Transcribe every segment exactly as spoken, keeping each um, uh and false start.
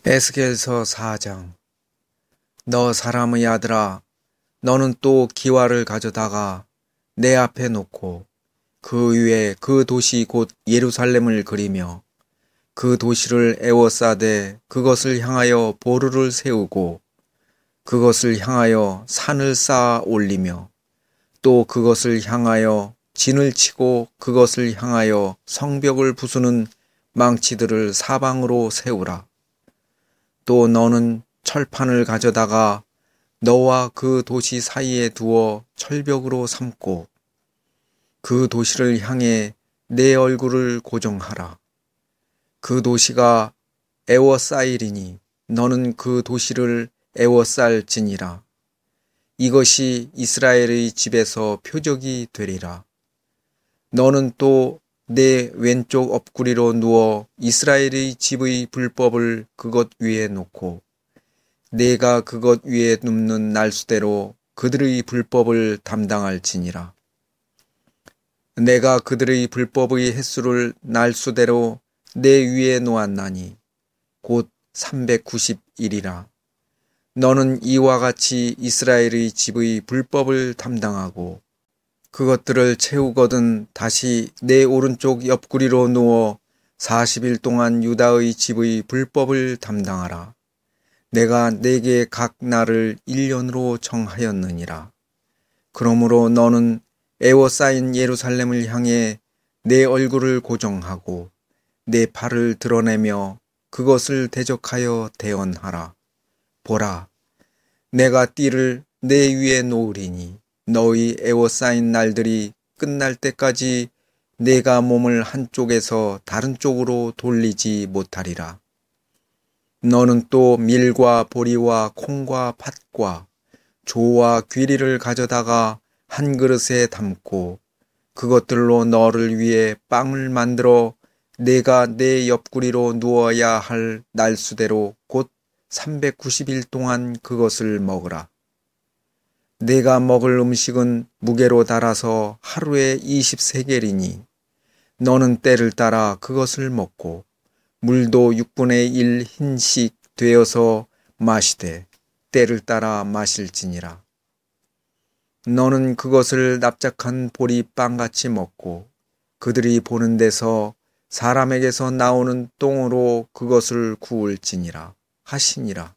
에스겔서 사 장. 너 사람의 아들아, 너는 또 기와를 가져다가 내 앞에 놓고 그 위에 그 도시 곧 예루살렘을 그리며 그 도시를 에워싸되 그것을 향하여 보루를 세우고 그것을 향하여 산을 쌓아 올리며 또 그것을 향하여 진을 치고 그것을 향하여 성벽을 부수는 망치들을 사방으로 세우라. 또 너는 철판을 가져다가 너와 그 도시 사이에 두어 철벽으로 삼고 그 도시를 향해 내 얼굴을 고정하라. 그 도시가 에워싸이리니 너는 그 도시를 에워쌀지니라. 이것이 이스라엘의 집에서 표적이 되리라. 너는 또 내 왼쪽 옆구리로 누워 이스라엘의 집의 불법을 그것 위에 놓고 내가 그것 위에 눕는 날수대로 그들의 불법을 담당할지니라. 내가 그들의 불법의 횟수를 날수대로 내 위에 놓았나니 곧 삼백구십 일이라. 너는 이와 같이 이스라엘의 집의 불법을 담당하고 그것들을 채우거든 다시 내 오른쪽 옆구리로 누워 사십 일 동안 유다의 집의 불법을 담당하라. 내가 네게 각 날을 일 년으로 정하였느니라. 그러므로 너는 에워싸인 예루살렘을 향해 내 얼굴을 고정하고 내 팔을 드러내며 그것을 대적하여 대언하라. 보라, 내가 띠를 내 위에 놓으리니 너희 에워싸인 날들이 끝날 때까지 내가 몸을 한쪽에서 다른 쪽으로 돌리지 못하리라. 너는 또 밀과 보리와 콩과 팥과 조와 귀리를 가져다가 한 그릇에 담고 그것들로 너를 위해 빵을 만들어 내가 내 옆구리로 누워야 할 날수대로 곧 삼백구십 일 동안 그것을 먹으라. 내가 먹을 음식은 무게로 달아서 하루에 이십 세겔이니 너는 때를 따라 그것을 먹고 물도 육분의 일 흰씩 되어서 마시되 때를 따라 마실지니라. 너는 그것을 납작한 보리빵같이 먹고 그들이 보는 데서 사람에게서 나오는 똥으로 그것을 구울지니라 하시니라.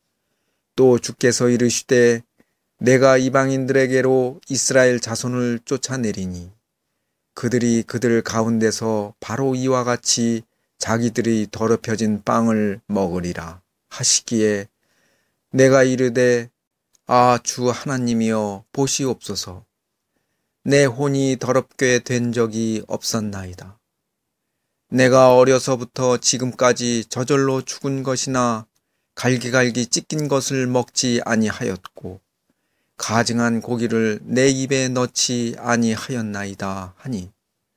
또 주께서 이르시되 내가 이방인들에게로 이스라엘 자손을 쫓아내리니 그들이 그들 가운데서 바로 이와 같이 자기들이 더럽혀진 빵을 먹으리라 하시기에 내가 이르되 아 주 하나님이여 보시옵소서. 내 혼이 더럽게 된 적이 없었나이다. 내가 어려서부터 지금까지 저절로 죽은 것이나 갈기갈기 찢긴 것을 먹지 아니하였고 가증한 고기를 내 입에 넣지 아니하였나이다 하니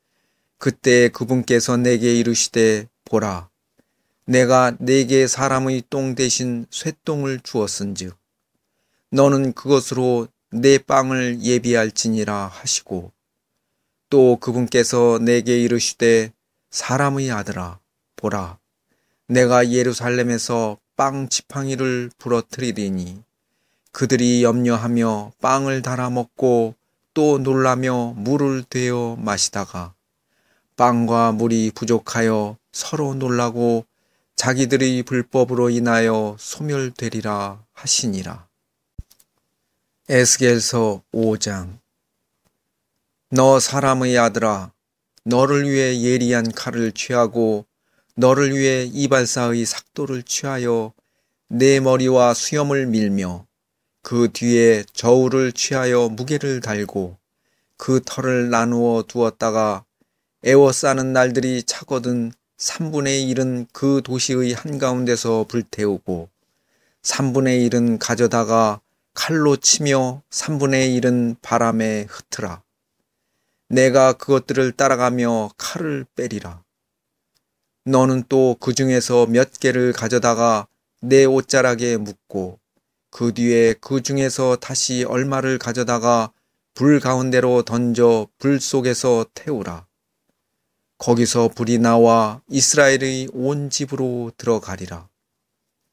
그때 그분께서 내게 이르시되 보라, 내가 네게 사람의 똥 대신 쇠똥을 주었은즉 너는 그것으로 내 빵을 예비할지니라 하시고 또 그분께서 내게 이르시되 사람의 아들아, 보라, 내가 예루살렘에서 빵 지팡이를 부러뜨리리니 그들이 염려하며 빵을 달아 먹고 또 놀라며 물을 되어 마시다가 빵과 물이 부족하여 서로 놀라고 자기들의 불법으로 인하여 소멸되리라 하시니라. 에스겔서 오 장. 너 사람의 아들아, 너를 위해 예리한 칼을 취하고 너를 위해 이발사의 삭도를 취하여 내 머리와 수염을 밀며 그 뒤에 저울을 취하여 무게를 달고 그 털을 나누어 두었다가 에워싸는 날들이 차거든 삼분의 일은 그 도시의 한가운데서 불태우고 삼분의 일은 가져다가 칼로 치며 삼분의 일은 바람에 흩으라. 내가 그것들을 따라가며 칼을 빼리라. 너는 또 그 중에서 몇 개를 가져다가 내 옷자락에 묶고 그 뒤에 그 중에서 다시 얼마를 가져다가 불 가운데로 던져 불 속에서 태우라. 거기서 불이 나와 이스라엘의 온 집으로 들어가리라.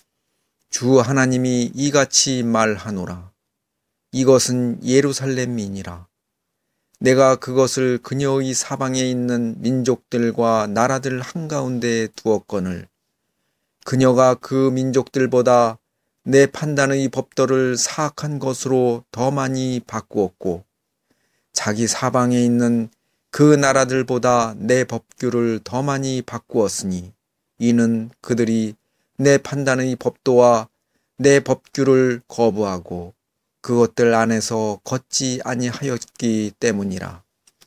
주 하나님이 이같이 말하노라. 이것은 예루살렘이니라. 내가 그것을 그녀의 사방에 있는 민족들과 나라들 한가운데에 두었거늘 그녀가 그 민족들보다 내 판단의 법도를 사악한 것으로 더 많이 바꾸었고 자기 사방에 있는 그 나라들보다 내 법규를 더 많이 바꾸었으니 이는 그들이 내 판단의 법도와 내 법규를 거부하고 그것들 안에서 걷지 아니하였기 때문이라.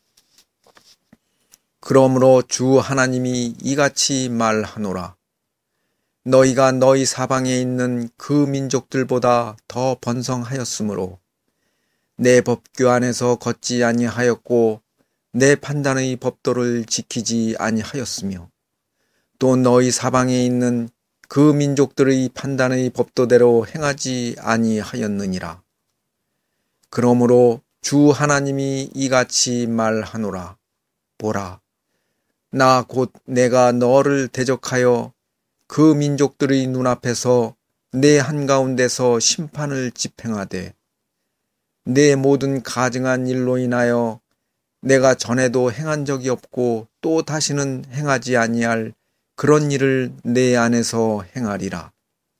그러므로 주 하나님이 이같이 말하노라. 너희가 너희 사방에 있는 그 민족들보다 더 번성하였으므로 내 법규 안에서 걷지 아니하였고 내 판단의 법도를 지키지 아니하였으며 또 너희 사방에 있는 그 민족들의 판단의 법도대로 행하지 아니하였느니라. 그러므로 주 하나님이 이같이 말하노라. 보라, 나 곧 내가 너를 대적하여 그 민족들의 눈앞에서 내 한가운데서 심판을 집행하되 내 모든 가증한 일로 인하여 내가 전에도 행한 적이 없고 또 다시는 행하지 아니할 그런 일을 내 안에서 행하리라.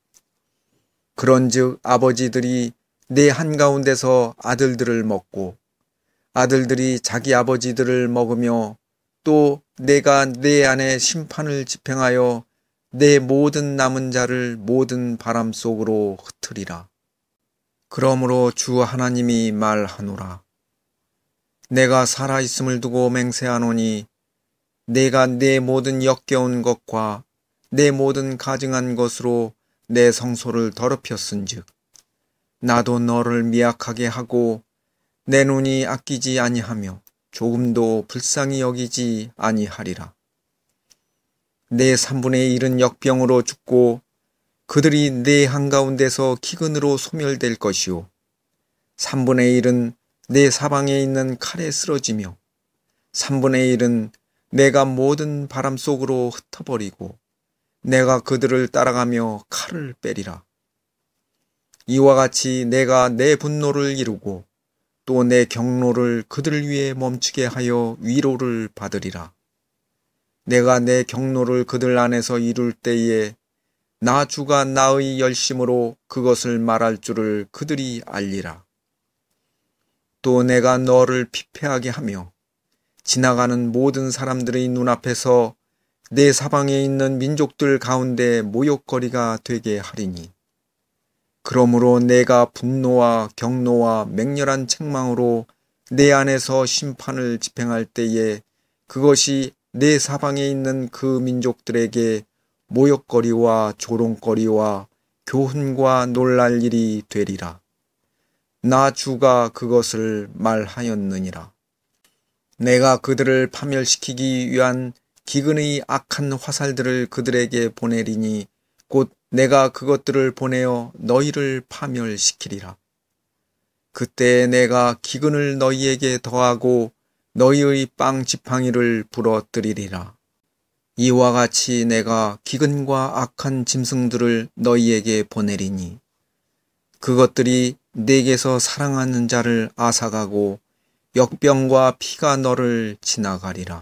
그런즉 아버지들이 내 한가운데서 아들들을 먹고 아들들이 자기 아버지들을 먹으며 또 내가 내 안에 심판을 집행하여 내 모든 남은 자를 모든 바람 속으로 흩으리라. 그러므로 주 하나님이 말하노라. 내가 살아있음을 두고 맹세하노니 내가 내 모든 역겨운 것과 내 모든 가증한 것으로 내 성소를 더럽혔은즉 나도 너를 미약하게 하고 내 눈이 아끼지 아니하며 조금도 불쌍히 여기지 아니하리라. 내 삼분의 일은 역병으로 죽고 그들이 내 한가운데서 기근으로 소멸될 것이요 삼분의 일은 내 사방에 있는 칼에 쓰러지며 삼분의 일은 내가 모든 바람 속으로 흩어버리고 내가 그들을 따라가며 칼을 빼리라. 이와 같이 내가 내 분노를 이루고 또 내 경로를 그들 위에 멈추게 하여 위로를 받으리라. 내가 내 경로를 그들 안에서 이룰 때에 나 주가 나의 열심으로 그것을 말할 줄을 그들이 알리라. 또 내가 너를 피폐하게 하며 지나가는 모든 사람들의 눈앞에서 내 사방에 있는 민족들 가운데 모욕거리가 되게 하리니 그러므로 내가 분노와 경노와 맹렬한 책망으로 내 안에서 심판을 집행할 때에 그것이 내 사방에 있는 그 민족들에게 모욕거리와 조롱거리와 교훈과 놀랄 일이 되리라. 나 주가 그것을 말하였느니라. 내가 그들을 파멸시키기 위한 기근의 악한 화살들을 그들에게 보내리니 곧 내가 그것들을 보내어 너희를 파멸시키리라. 그때 내가 기근을 너희에게 더하고 너희의 빵 지팡이를 부러뜨리리라. 이와 같이 내가 기근과 악한 짐승들을 너희에게 보내리니 그것들이 내게서 사랑하는 자를 앗아가고 역병과 피가 너를 지나가리라.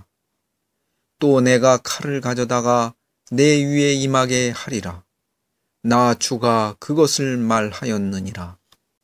또 내가 칼을 가져다가 내 위에 임하게 하리라. 나 주가 그것을 말하였느니라.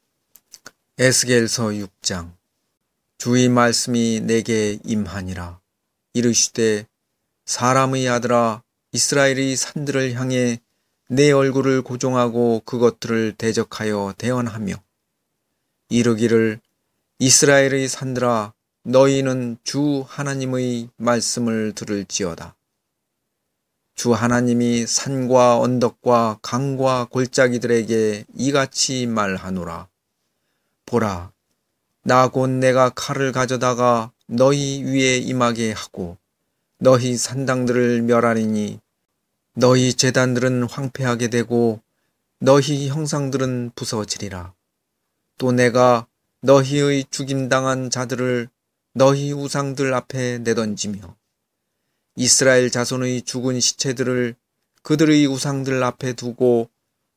에스겔서 육 장. 주의 말씀이 내게 임하니라. 이르시되 사람의 아들아, 이스라엘의 산들을 향해 내 얼굴을 고종하고 그것들을 대적하여 대언하며 이르기를 이스라엘의 산들아, 너희는 주 하나님의 말씀을 들을지어다. 주 하나님이 산과 언덕과 강과 골짜기들에게 이같이 말하노라. 보라, 나 곧 내가 칼을 가져다가 너희 위에 임하게 하고 너희 산당들을 멸하리니 너희 제단들은 황폐하게 되고 너희 형상들은 부서지리라. 또 내가 너희의 죽임당한 자들을 너희 우상들 앞에 내던지며 이스라엘 자손의 죽은 시체들을 그들의 우상들 앞에 두고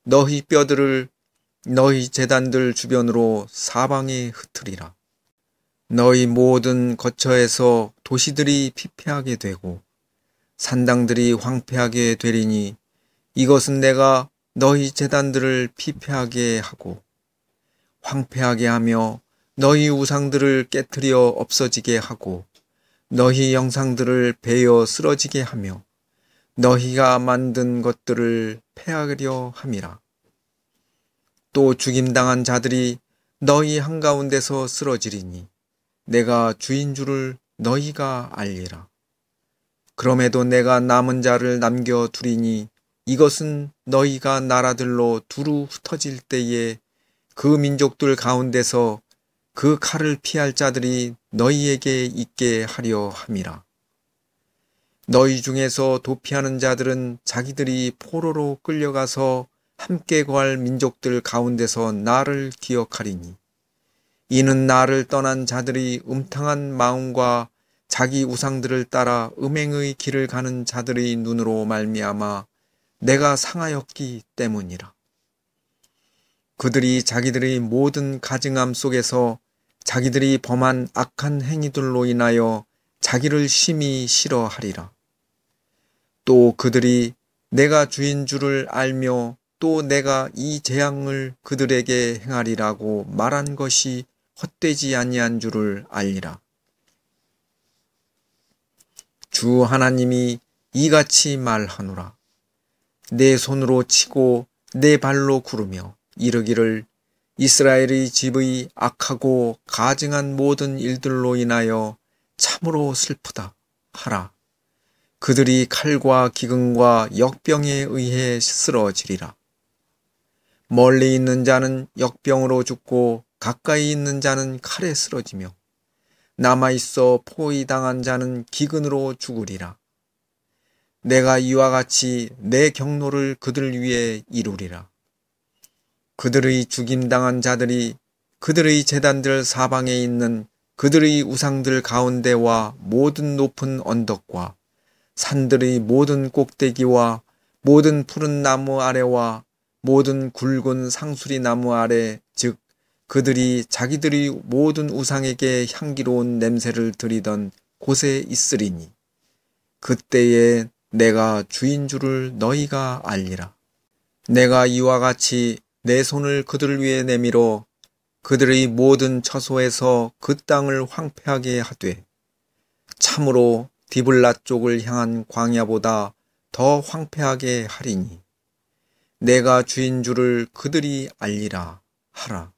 너희 뼈들을 너희 제단들 주변으로 사방에 흩으리라. 너희 모든 거처에서 도시들이 피폐하게 되고 산당들이 황폐하게 되리니 이것은 내가 너희 제단들을 피폐하게 하고 황폐하게 하며 너희 우상들을 깨트려 없어지게 하고 너희 영상들을 베어 쓰러지게 하며 너희가 만든 것들을 패하려 함이라. 또 죽임당한 자들이 너희 한가운데서 쓰러지리니 내가 주인 줄을 너희가 알리라. 그럼에도 내가 남은 자를 남겨두리니 이것은 너희가 나라들로 두루 흩어질 때에 그 민족들 가운데서 그 칼을 피할 자들이 너희에게 있게 하려 함이라. 너희 중에서 도피하는 자들은 자기들이 포로로 끌려가서 함께 거할 민족들 가운데서 나를 기억하리니 이는 나를 떠난 자들이 음탕한 마음과 자기 우상들을 따라 음행의 길을 가는 자들의 눈으로 말미암아 내가 상하였기 때문이라. 그들이 자기들의 모든 가증함 속에서 자기들이 범한 악한 행위들로 인하여 자기를 심히 싫어하리라. 또 그들이 내가 주인 줄을 알며 또 내가 이 재앙을 그들에게 행하리라고 말한 것이 헛되지 아니한 줄을 알리라. 주 하나님이 이같이 말하노라. 내 손으로 치고 내 발로 구르며 이르기를 이스라엘의 집의 악하고 가증한 모든 일들로 인하여 참으로 슬프다 하라. 그들이 칼과 기근과 역병에 의해 쓰러지리라. 멀리 있는 자는 역병으로 죽고 가까이 있는 자는 칼에 쓰러지며 남아있어 포위당한 자는 기근으로 죽으리라. 내가 이와 같이 내 경노를 그들 위에 이루리라. 그들의 죽임당한 자들이 그들의 제단들 사방에 있는 그들의 우상들 가운데와 모든 높은 언덕과 산들의 모든 꼭대기와 모든 푸른 나무 아래와 모든 굵은 상수리 나무 아래 즉 그들이 자기들의 모든 우상에게 향기로운 냄새를 들이던 곳에 있으리니 그때에 내가 주인 줄을 너희가 알리라. 내가 이와 같이 내 손을 그들 위에 내밀어 그들의 모든 처소에서 그 땅을 황폐하게 하되 참으로 디블라 쪽을 향한 광야보다 더 황폐하게 하리니 내가 주인 줄을 그들이 알리라 하라.